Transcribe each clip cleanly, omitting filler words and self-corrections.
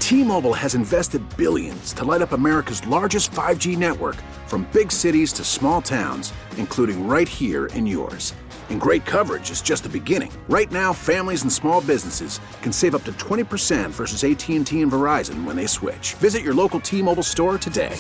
T-Mobile has invested billions to light up America's largest 5G network, from big cities to small towns, including right here in yours. And great coverage is just the beginning. Right now, families and small businesses can save up to 20% versus AT&T and Verizon when they switch. Visit your local T-Mobile store today.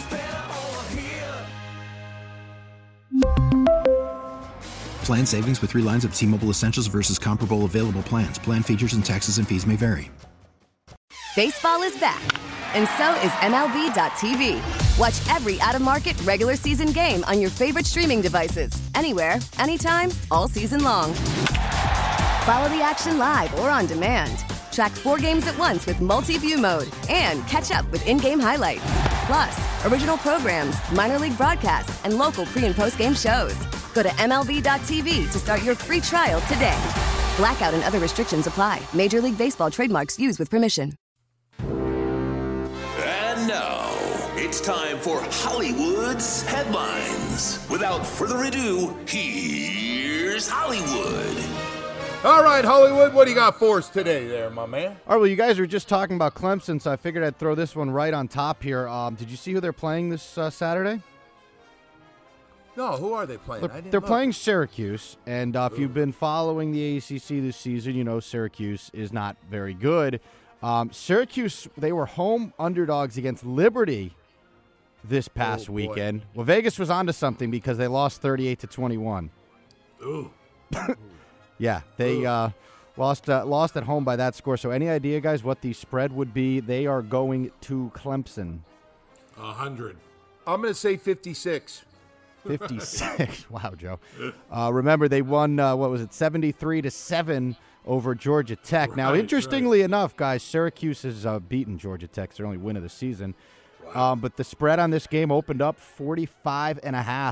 Plan savings with 3 lines of T-Mobile Essentials versus comparable available plans. Plan features and taxes and fees may vary. Baseball is back, and so is MLB.tv. Watch every out-of-market regular season game on your favorite streaming devices, anywhere, anytime, all season long. Follow the action live or on demand. Track 4 games at once with multi-view mode and catch up with in-game highlights. Plus, original programs, minor league broadcasts, and local pre- and post-game shows. Go to MLB.tv to start your free trial today. Blackout and other restrictions apply. Major League Baseball trademarks used with permission. And now, it's time for Hollywood's headlines. Without further ado, here's Hollywood. All right, Hollywood, what do you got for us today there, my man? All right, well, you guys were just talking about Clemson, so I figured I'd throw this one right on top here. Did you see who they're playing this Saturday? No, who are they playing? They're playing Syracuse, and if you've been following the ACC this season, you know Syracuse is not very good. Syracuse, they were home underdogs against Liberty this past weekend. Well, Vegas was onto something because they lost 38-21. Ooh. Yeah, they lost at home by that score. So any idea, guys, what the spread would be? They are going to Clemson. 100. I'm going to say 56. 56. Wow, Joe. Remember, they won, 73-7 over Georgia Tech. Now, interestingly enough, guys, Syracuse has beaten Georgia Tech. It's their only win of the season. Wow. But the spread on this game opened up 45.5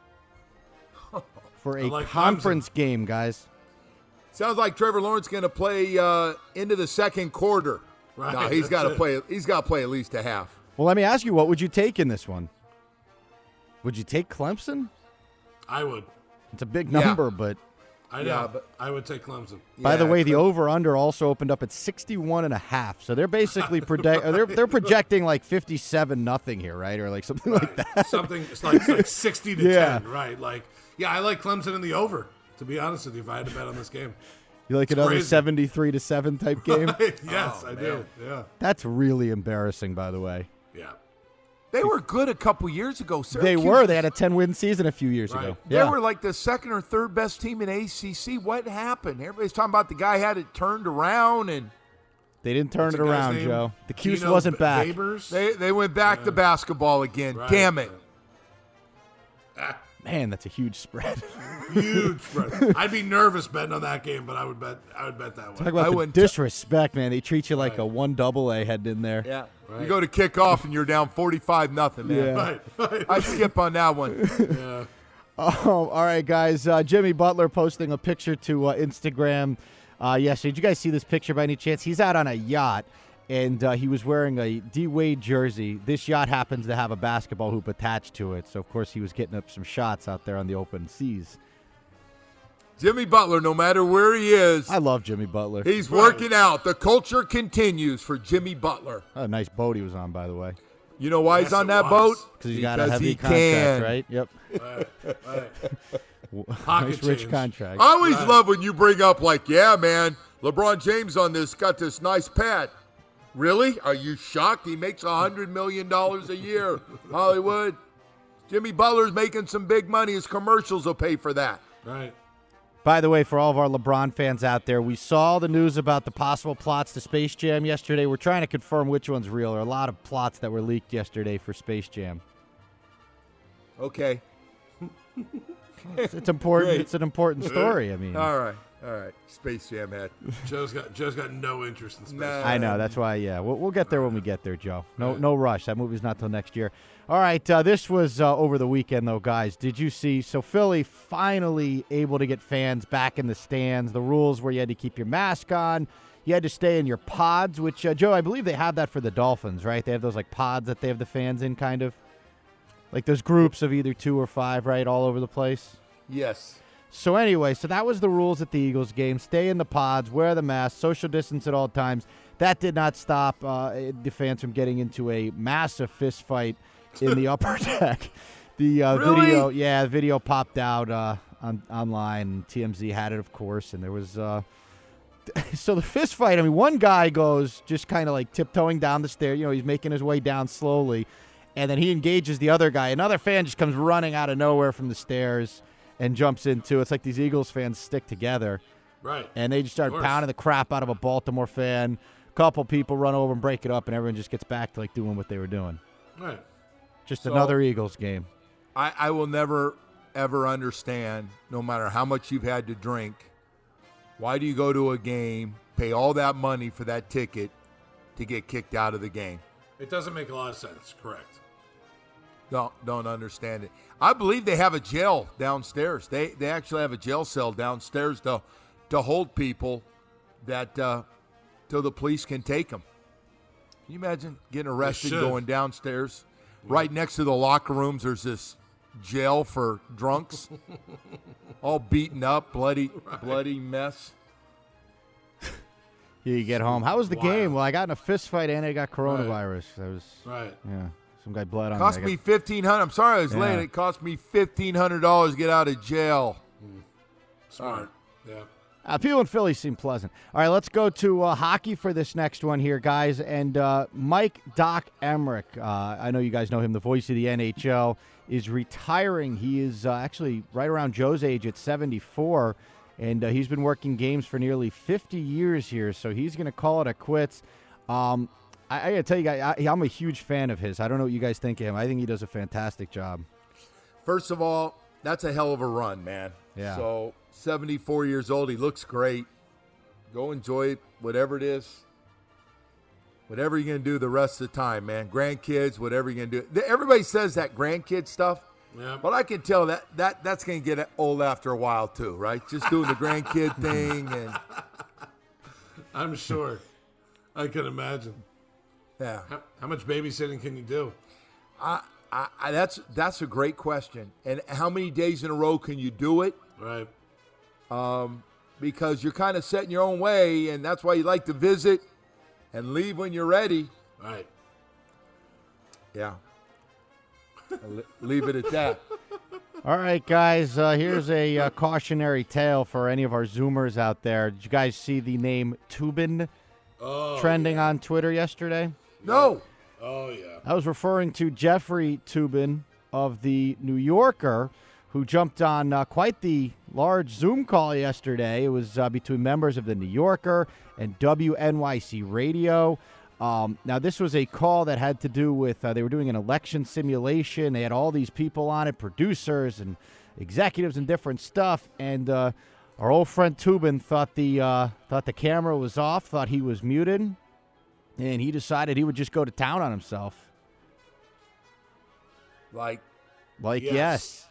for a conference game, guys. Sounds like Trevor Lawrence going to play into the second quarter. Right. No, he's got to play. He's got to play at least a half. Well, let me ask you, what would you take in this one? Would you take Clemson? I would. It's a big number, but I know. But I would take Clemson. By the way, the over/under also opened up at 61.5. So they're basically they're projecting like 57-0 here, right, or like something like that. Something it's like 60-10, right? Like, I like Clemson in the over. To be honest with you, if I had to bet on this game, you like another 73-7 type game? Right. Yes, I do. Yeah, that's really embarrassing, by the way. Yeah. They were good a couple years ago. Syracuse they were. They had a 10-win season a few years ago. They were like the second or third best team in ACC. What happened? Everybody's talking about the guy had it turned around, and they didn't turn it around, Joe. The Cuse wasn't back. They went back to basketball again. Right. Damn it. Man, that's a huge spread. Huge spread. I'd be nervous betting on that game, but I would bet that way. Talk about the disrespect, man. They treat you like a 1 AA heading in there. Yeah. Right. You go to kick off and you're down 45-0, man. Yeah. Right. I'd skip on that one. Yeah. Oh, all right, guys. Jimmy Butler posting a picture to Instagram yesterday. Did you guys see this picture by any chance? He's out on a yacht, and he was wearing a D-Wade jersey. This yacht happens to have a basketball hoop attached to it, so, of course, he was getting up some shots out there on the open seas. Jimmy Butler, no matter where he is. I love Jimmy Butler. He's working out. The culture continues for Jimmy Butler. A nice boat he was on, by the way. You know why he's on that boat? Because he's got a heavy contract, right? Yep. Nice rich contract. I always love when you bring up like, yeah, man, LeBron James got this nice pad. Really? Are you shocked? He makes $100 million a year, Hollywood. Jimmy Butler's making some big money. His commercials will pay for that. Right. By the way, for all of our LeBron fans out there, we saw the news about the possible plots to Space Jam yesterday. We're trying to confirm which one's real. There are a lot of plots that were leaked yesterday for Space Jam. Okay. It's important. Great. It's an important story. I mean, all right. Space Jam head. Joe's got no interest in Space Jam. I know. That's why. Yeah, we'll get there when we get there, Joe. No rush. That movie's not till next year. All right. This was over the weekend, though, guys. Did you see? So Philly finally able to get fans back in the stands. The rules where you had to keep your mask on. You had to stay in your pods, which Joe, I believe they have that for the Dolphins, right? They have those like pods that they have the fans in, kind of. Like those groups of either 2 or 5, right, all over the place? Yes. So anyway, that was the rules at the Eagles game. Stay in the pods, wear the mask, social distance at all times. That did not stop the fans from getting into a massive fist fight in the upper deck. The Really? video popped out online. TMZ had it, of course, and there was so the fist fight. I mean, one guy goes just kind of like tiptoeing down the stairs. You know, he's making his way down slowly, and then he engages the other guy. Another fan just comes running out of nowhere from the stairs and jumps into. It's like these Eagles fans stick together, Right. and they just start pounding the crap out of a Baltimore fan. A couple people run over and break it up, and everyone just gets back to like doing what they were doing. Right. Just So- another Eagles game. I will never, ever understand, no matter how much you've had to drink, why do you go to a game, pay all that money for that ticket to get kicked out of the game? It doesn't make a lot of sense. Correct. Don't understand it. I believe they have a jail downstairs. They actually have a jail cell downstairs to hold people that till the police can take them. Can you imagine getting arrested should. going downstairs? Right next to the locker rooms, there's this jail for drunks, all beaten up, bloody mess. You get home. How was the game? Well, I got in a fist fight and I got coronavirus. I was Right. yeah. Some guy bled on Cost me. me $1,500. I'm sorry I was Yeah. late. It cost me $1,500 to get out of jail. Smart. Yeah. People in Philly seem pleasant. All right, let's go to hockey for this next one here, guys. And Mike Doc Emmerich, I know you guys know him, the voice of the NHL, is retiring. He is actually right around Joe's age at 74, and he's been working games for nearly 50 years here, so he's going to call it a quits. I got to tell you guys, I'm a huge fan of his. I don't know what you guys think of him. I think he does a fantastic job. First of all, that's a hell of a run, man. Yeah. So 74 years old. He looks great. Go enjoy it, whatever it is. Whatever you're going to do the rest of the time, man. Grandkids, whatever you're going to do. Everybody says that grandkid stuff. Yeah. But I can tell that's going to get old after a while too, right? Just doing the grandkid thing. And I'm sure. I can imagine. yeah. How much babysitting can you do? That's a great question. And how many days in a row can you do it? Right. Because you're kind of set in your own way, and that's why you like to visit and leave when you're ready. Right. Yeah. Leave it at that. All right, guys, here's a cautionary tale for any of our Zoomers out there. Did you guys see the name Tubin trending on Twitter yesterday? No. Oh, yeah. I was referring to Jeffrey Tubin of the New Yorker, who jumped on quite the large Zoom call yesterday. It was between members of the New Yorker and WNYC Radio. Now, this was a call that had to do with they were doing an election simulation. They had all these people on it, producers and executives and different stuff. And our old friend Tubin thought the camera was off, thought he was muted, and he decided he would just go to town on himself. Like, Yes.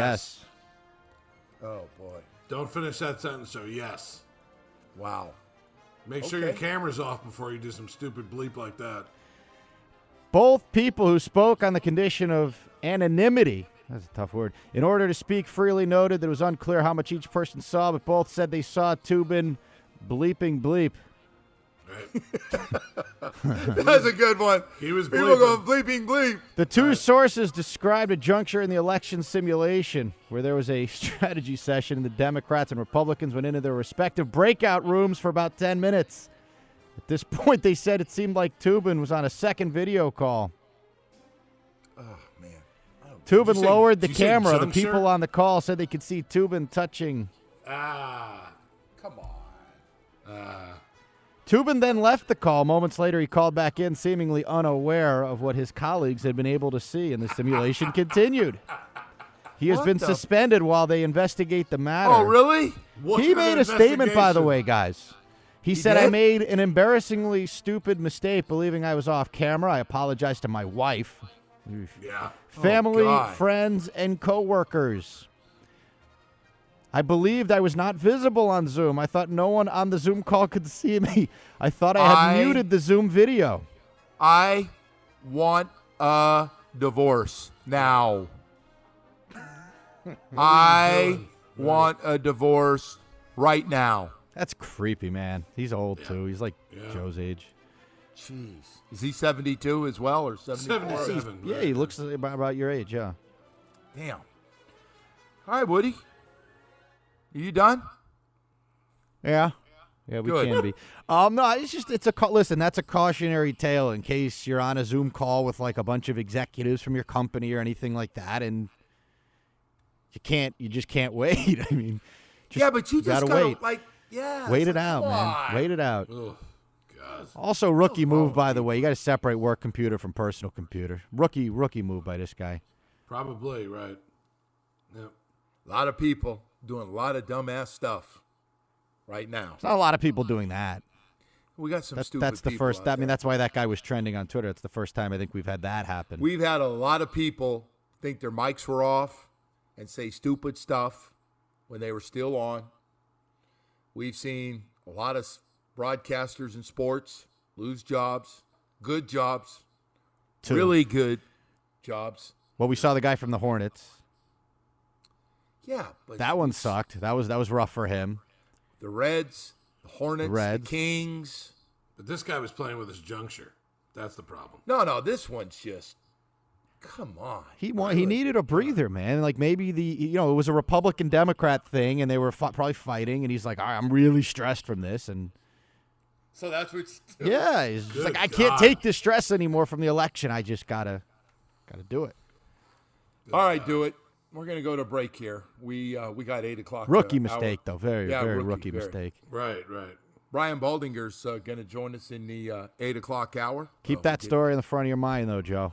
oh, boy. Don't finish that sentence, sir. Yes. Wow. Make sure your camera's off before you do some stupid bleep like that. Both people who spoke on the condition of anonymity, that's a tough word, in order to speak freely noted that it was unclear how much each person saw, but both said they saw Tubin bleeping bleep. Right. That's a good one. He was People bleeping. going bleeping bleep. The two sources described a juncture in the election simulation where there was a strategy session and the Democrats and Republicans went into their respective breakout rooms for about 10 minutes. At this point, they said it seemed like Tubin was on a second video call. Oh, man. Tubin lowered the did you say camera. The juncture? people on the call said they could see Tubin touching. Come on. Tubin then left the call. Moments later, he called back in, seemingly unaware of what his colleagues had been able to see, and the simulation continued. He has been suspended while they investigate the matter. Oh, really? What He kind made of a statement, by the investigation? way, guys. He said, did? I made an embarrassingly stupid mistake believing I was off camera. I apologize to my wife, Yeah. family, God. friends, and coworkers. I believed I was not visible on Zoom. I thought no one on the Zoom call could see me. I thought I had muted the Zoom video. I want a divorce now. I want a divorce right now. That's creepy, man. He's old, too. He's like Joe's age. Jeez. Is he 72 as well or 74? 77. Yeah, he looks about your age, yeah. Damn. All right, Woody. Are you done? Yeah. Yeah, we Good. can be. No, listen, that's a cautionary tale in case you're on a Zoom call with like a bunch of executives from your company or anything like that, and you just can't wait. I mean, but you just gotta gotta wait. Wait it out, man. Wait it out. Oh, God. Also, rookie move, by the way. You got to separate work computer from personal computer. Rookie move by this guy. Probably, right. Yep. A lot of people doing a lot of dumbass stuff right now. There's not a lot of people doing that. We got some stupid That's the people first. out I mean, there. that's why that guy was trending on Twitter. It's the first time I think we've had that happen. We've had a lot of people think their mics were off and say stupid stuff when they were still on. We've seen a lot of broadcasters in sports lose jobs, good jobs, really good jobs. Well, we saw the guy from the Hornets. Yeah, but That one sucked. That was rough for him. the Reds, the Hornets, Reds. the Kings. But this guy was playing with his juncture. That's the problem. No, this one's just, come on. He needed a breather, man. Like maybe it was a Republican Democrat thing, and they were probably fighting, and he's like, all right, I'm really stressed from this, and So that's what's yeah, he's just Good like, I can't God. take this stress anymore from the election. I just gotta do it. All right, do it. We're gonna go to break here. We got 8 o'clock. Rookie hour. mistake, though. Very, Yeah, very rookie, rookie very. mistake. Right. Brian Baldinger's going to join us in the 8 o'clock hour. Keep that story in the front of your mind, though, Joe.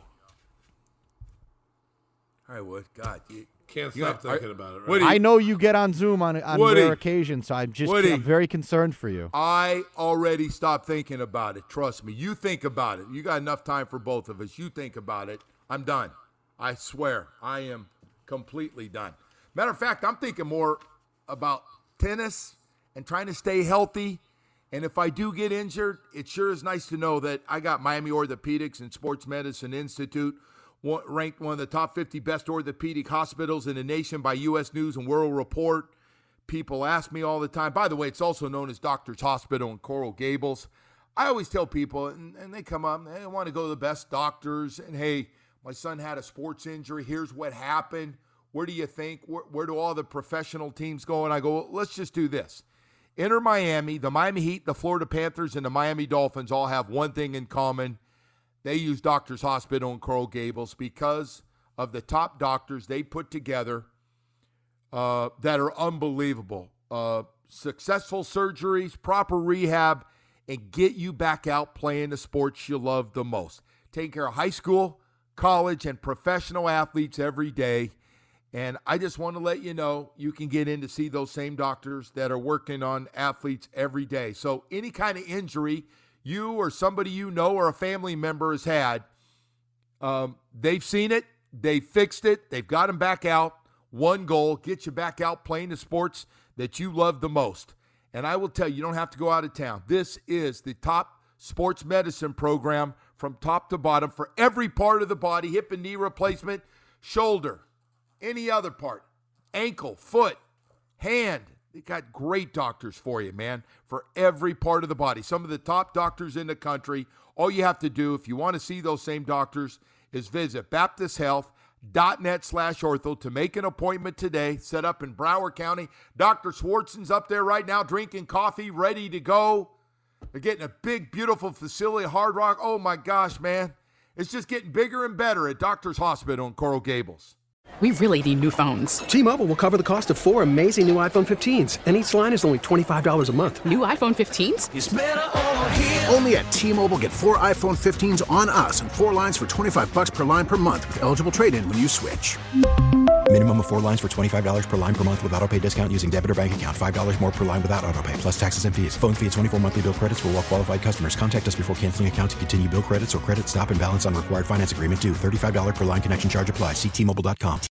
I would. God, Can't You stop got- thinking about it, right? Woody, I know you get on Zoom on Woody. rare occasions, so I'm Woody. very concerned for you. I already stopped thinking about it. Trust me. You think about it. You got enough time for both of us. You think about it. I'm done. I swear. I am completely done. Matter of fact, I'm thinking more about tennis and trying to stay healthy. And if I do get injured, it sure is nice to know that I got Miami Orthopedics and Sports Medicine Institute, ranked one of the top 50 best orthopedic hospitals in the nation by U.S. News and World Report. People ask me all the time. By the way, it's also known as Doctors Hospital in Coral Gables. I always tell people, and they come up, they want to go to the best doctors. And, hey, my son had a sports injury. Here's what happened. Where do you think? Where do all the professional teams go? And I go, well, let's just do this. Enter Miami. The Miami Heat, the Florida Panthers, and the Miami Dolphins all have one thing in common. They use Doctors Hospital in Coral Gables because of the top doctors they put together that are unbelievable. Successful surgeries, proper rehab, and get you back out playing the sports you love the most. Take care of high school, college, and professional athletes every day. And I just want to let you know, you can get in to see those same doctors that are working on athletes every day. So any kind of injury you or somebody you know or a family member has had, they've seen it, they've fixed it, they've got them back out. One goal, get you back out playing the sports that you love the most. And I will tell you, you don't have to go out of town. This is the top sports medicine program from top to bottom for every part of the body, hip and knee replacement, shoulder, any other part, ankle, foot, hand. They got great doctors for you, man, for every part of the body. Some of the top doctors in the country. All you have to do, if you want to see those same doctors, is visit baptisthealth.net/ortho to make an appointment today. Set up in Broward County. Dr. Swartzen's up there right now drinking coffee, ready to go. They're getting a big, beautiful facility, Hard Rock. Oh, my gosh, man. It's just getting bigger and better at Doctors Hospital in Coral Gables. We really need new phones. T-Mobile will cover the cost of 4 amazing new iPhone 15s, and each line is only $25 a month. New iPhone 15s? It's better over here. Only at T-Mobile, get 4 iPhone 15s on us and 4 lines for $25 per line per month with eligible trade-in when you switch. Minimum of 4 lines for $25 per line per month with autopay discount using debit or bank account. $5 more per line without autopay, plus taxes and fees. Phone fee at 24 monthly bill credits for well-qualified customers. Contact us before canceling account to continue bill credits or credit stop and balance on required finance agreement due. $35 per line connection charge applies. See T-Mobile.com.